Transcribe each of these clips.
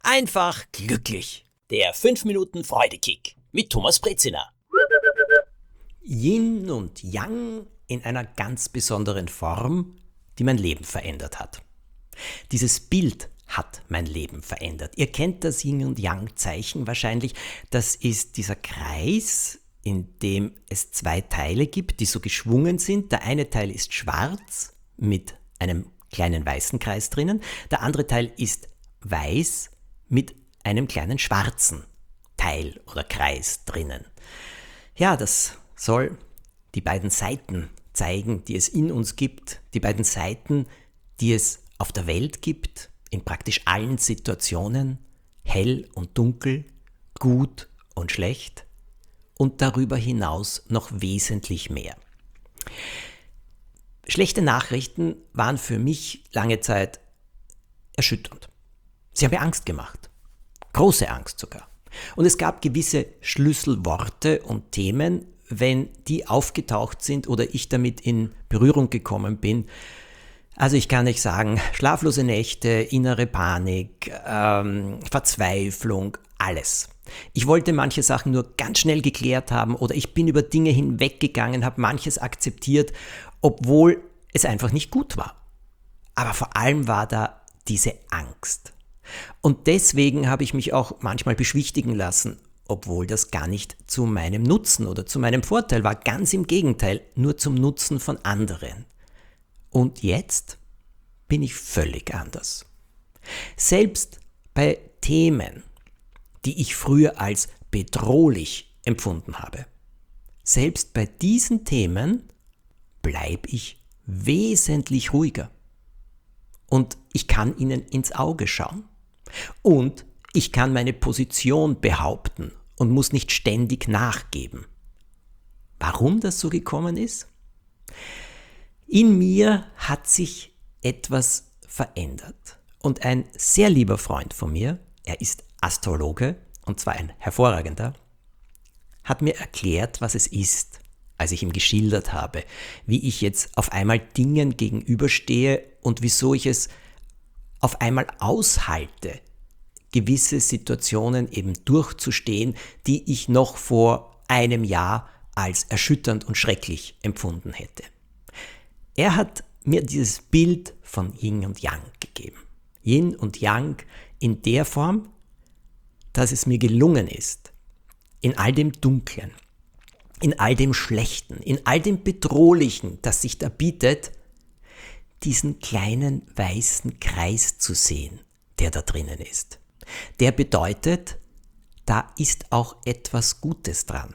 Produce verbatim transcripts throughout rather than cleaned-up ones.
einfach glücklich. Der fünf Minuten Freudekick mit Thomas Brezina. Yin und Yang in einer ganz besonderen Form, die mein Leben verändert hat. Dieses Bild hat mein Leben verändert. Ihr kennt das Yin und Yang Zeichen wahrscheinlich. Das ist dieser Kreis, in dem es zwei Teile gibt, die so geschwungen sind. Der eine Teil ist schwarz mit einem kleinen weißen Kreis drinnen. Der andere Teil ist weiß mit einem kleinen schwarzen Teil oder Kreis drinnen. Ja, das soll die beiden Seiten zeigen, die es in uns gibt, die beiden Seiten, die es auf der Welt gibt, in praktisch allen Situationen, hell und dunkel, gut und schlecht und darüber hinaus noch wesentlich mehr. Schlechte Nachrichten waren für mich lange Zeit erschütternd. Sie haben mir Angst gemacht, große Angst sogar. Und es gab gewisse Schlüsselworte und Themen, wenn die aufgetaucht sind oder ich damit in Berührung gekommen bin. Also ich kann nicht sagen, schlaflose Nächte, innere Panik, ähm, Verzweiflung, alles. Ich wollte manche Sachen nur ganz schnell geklärt haben oder ich bin über Dinge hinweggegangen, habe manches akzeptiert, obwohl es einfach nicht gut war. Aber vor allem war da diese Angst. Und deswegen habe ich mich auch manchmal beschwichtigen lassen, obwohl das gar nicht zu meinem Nutzen oder zu meinem Vorteil war. Ganz im Gegenteil, nur zum Nutzen von anderen. Und jetzt bin ich völlig anders. Selbst bei Themen, die ich früher als bedrohlich empfunden habe, selbst bei diesen Themen bleibe ich wesentlich ruhiger. Und ich kann ihnen ins Auge schauen. Und ich kann meine Position behaupten und muss nicht ständig nachgeben. Warum das so gekommen ist? In mir hat sich etwas verändert. Und ein sehr lieber Freund von mir, er ist Astrologe, und zwar ein hervorragender, hat mir erklärt, was es ist, als ich ihm geschildert habe, wie ich jetzt auf einmal Dingen gegenüberstehe und wieso ich es auf einmal aushalte, gewisse Situationen eben durchzustehen, die ich noch vor einem Jahr als erschütternd und schrecklich empfunden hätte. Er hat mir dieses Bild von Yin und Yang gegeben. Yin und Yang in der Form, dass es mir gelungen ist, in all dem Dunklen, in all dem Schlechten, in all dem Bedrohlichen, das sich da bietet, diesen kleinen weißen Kreis zu sehen, der da drinnen ist. Der bedeutet, da ist auch etwas Gutes dran.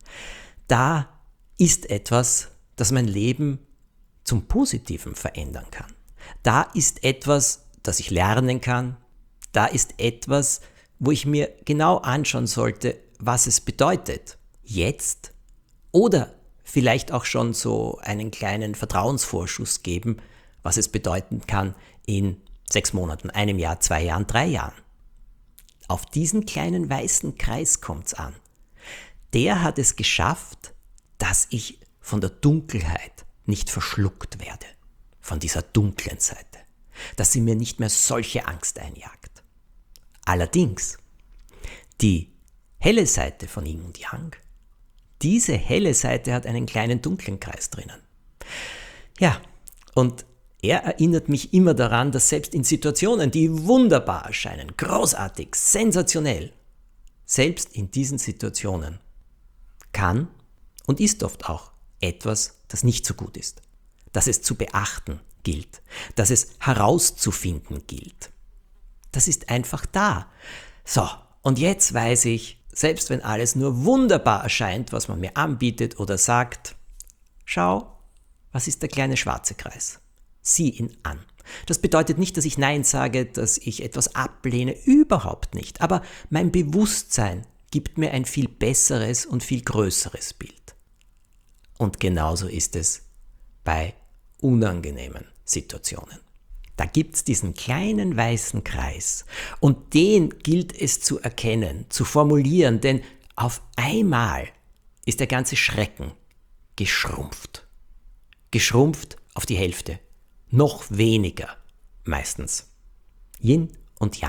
Da ist etwas, das mein Leben zum Positiven verändern kann. Da ist etwas, das ich lernen kann. Da ist etwas, wo ich mir genau anschauen sollte, was es bedeutet. Jetzt oder vielleicht auch schon so einen kleinen Vertrauensvorschuss geben, was es bedeuten kann in sechs Monaten, einem Jahr, zwei Jahren, drei Jahren. Auf diesen kleinen weißen Kreis kommt's an. Der hat es geschafft, dass ich von der Dunkelheit nicht verschluckt werde, von dieser dunklen Seite, dass sie mir nicht mehr solche Angst einjagt. Allerdings, die helle Seite von Yin und Yang, diese helle Seite hat einen kleinen dunklen Kreis drinnen. Ja, und er erinnert mich immer daran, dass selbst in Situationen, die wunderbar erscheinen, großartig, sensationell, selbst in diesen Situationen kann und ist oft auch etwas, das nicht so gut ist, dass es zu beachten gilt, dass es herauszufinden gilt. Das ist einfach da. So, und jetzt weiß ich, selbst wenn alles nur wunderbar erscheint, was man mir anbietet oder sagt, schau, was ist der kleine schwarze Kreis? Sieh ihn an. Das bedeutet nicht, dass ich Nein sage, dass ich etwas ablehne, überhaupt nicht. Aber mein Bewusstsein gibt mir ein viel besseres und viel größeres Bild. Und genauso ist es bei unangenehmen Situationen. Da gibt es diesen kleinen weißen Kreis und den gilt es zu erkennen, zu formulieren, denn auf einmal ist der ganze Schrecken geschrumpft. Geschrumpft auf die Hälfte. Noch weniger meistens. Yin und Yang.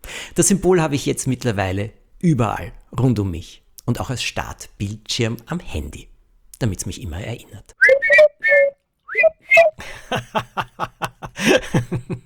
Das Symbol habe ich jetzt mittlerweile überall rund um mich und auch als Startbildschirm am Handy, damit es mich immer erinnert.